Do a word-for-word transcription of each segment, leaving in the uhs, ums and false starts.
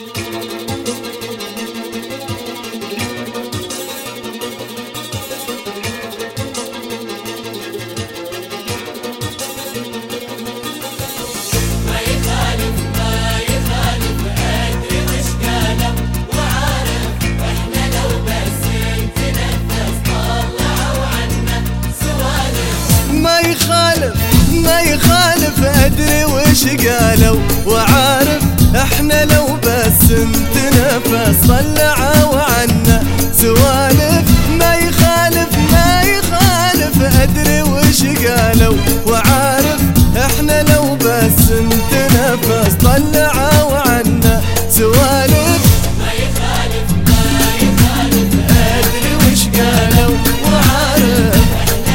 ما يخالف أدري وش قالوا وعارف احنا لو بس نتنفس طلعوا عنا سوالف. ما يخالف ما يخالف أدري وش قالوا وعارف احنا لو بس نتنفس طلعوا عنا سوالف. ما يخالف ما يخالف أدري وش قالوا وعارف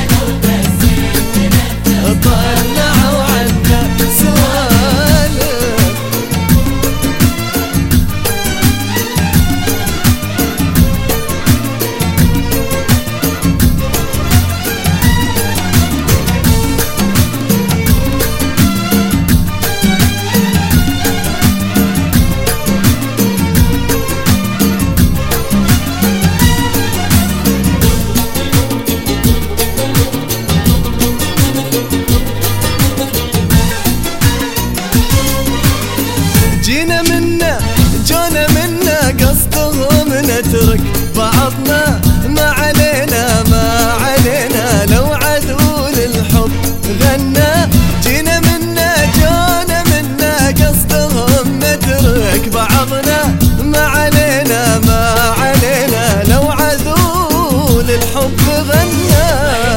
طلعوا عنا سوالف. جينا منا جونا منا قصدهم نترك بعضنا ما علينا ما علينا لو عدو للحب غنى. جينا منا جونا منا قصدهم نترك بعضنا ما علينا ما علينا لو عدو للحب غنى.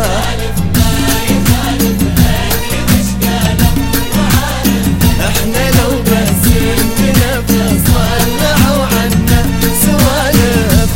احنا لو بس نتنفس طلعوا عنا سوالف.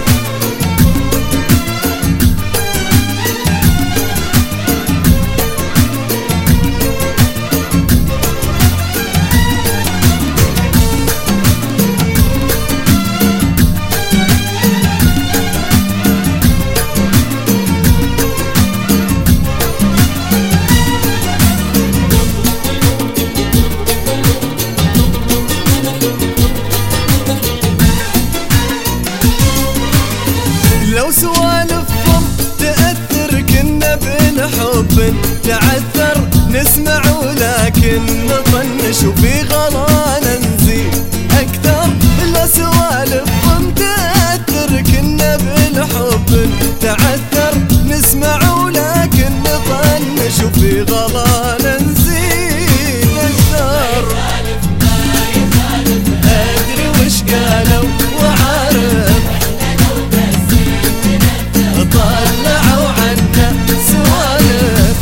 لو سوالفهم تأثر كنا بالحب تعثر نسمع ولكن نطنش وفي غلانا نزيد أكثر. لو سوالفهم تأثر كنا بالحب تعثر نسمع ولكن نطنش وفي غلانا نزيد أكثر. أدري وش قالوا وعارف طلعوا عنا سوالف.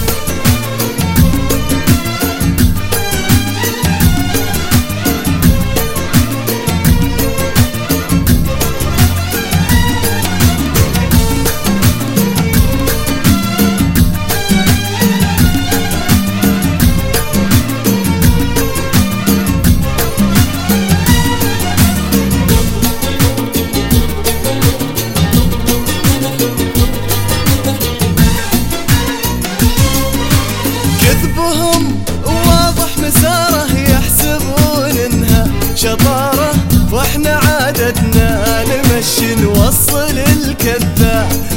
كذبهم واضح مساره يحسبون انها شطارة واحنا عادتنا نمشي نوصل الكذاب